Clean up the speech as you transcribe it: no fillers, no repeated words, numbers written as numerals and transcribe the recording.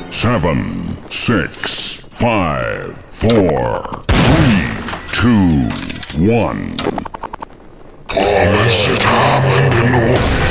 7, 6, 5, 4, 3, 2, 1. Pommes het hamen de nood.